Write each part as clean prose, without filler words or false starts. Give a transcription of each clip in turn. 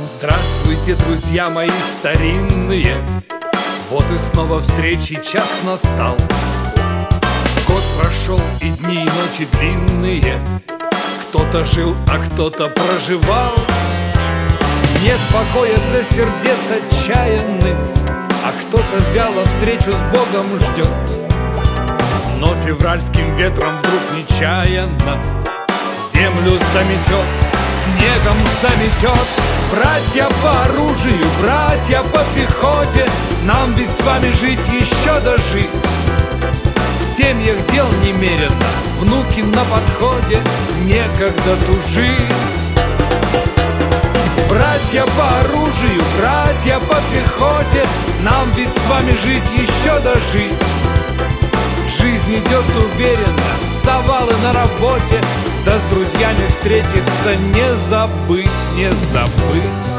Здравствуйте, друзья мои старинные, вот и снова встречи час настал. Год прошел и дни, и ночи длинные, кто-то жил, а кто-то проживал. Нет покоя для сердец отчаянных, а кто-то вяло встречу с Богом ждет. Но февральским ветром вдруг нечаянно землю заметет, снегом заметет. Братья по оружию, братья по пехоте, нам ведь с вами жить еще дожить. В семьях дел немерено, внуки на подходе, некогда тужить. Братья по оружию, братья по пехоте, нам ведь с вами жить еще дожить. Жизнь идет уверенно, завалы на работе, да с друзьями встретиться не забыть, не забыть.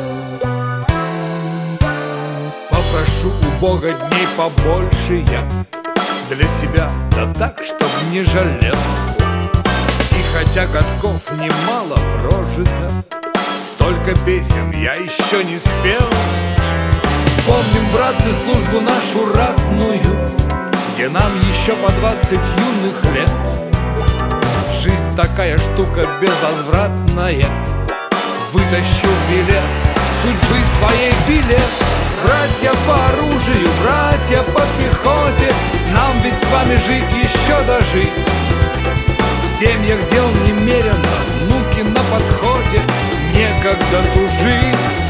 Попрошу у Бога дней побольше я для себя, да так, чтоб не жалел. И хотя годков немало прожито, столько песен я еще не спел. Вспомним, братцы, службу нашу ратную, где нам еще по 20 юных лет. Жизнь такая штука безвозвратная, вытащил билет, судьбы своей билет. Братья по оружию, братья по пехоте, нам ведь с вами жить еще дожить. В семьях дел немерено, внуки на подходе, некогда тужить.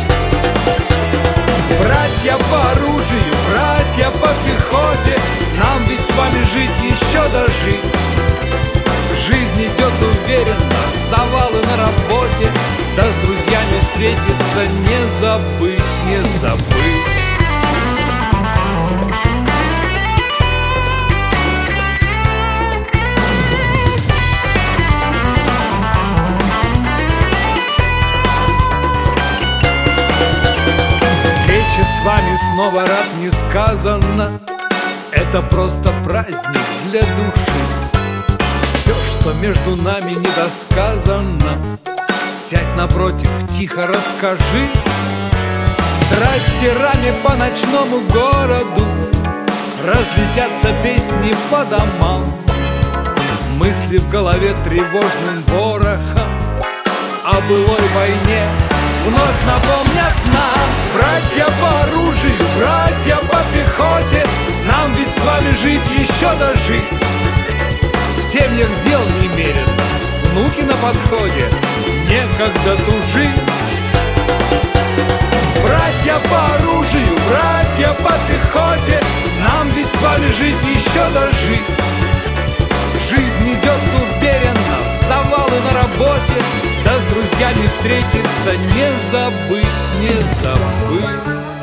Братья по оружию, братья по пехоте, нам ведь с вами жить еще дожить. Жизнь идет уверенно, завалы на работе, да с друзьями встретиться не забыть, не забыть. Встреча с вами снова рад несказанно, это просто праздник для души. Все, что между нами недосказанно, сядь напротив, тихо расскажи. Трассерами по ночному городу разлетятся песни по домам. Мысли в голове тревожным ворохом о былой войне вновь напомнят нам. Братья по оружию, братья по пехоте, нам ведь с вами жить еще дожить. В семьях дел немерено, внуки на подходе, некогда тужить. Братья по оружию, братья по пехоте, нам ведь с вами жить еще дожить. Жизнь идет уверенно, завалы на работе, да с друзьями встретиться не забыть, не забыть.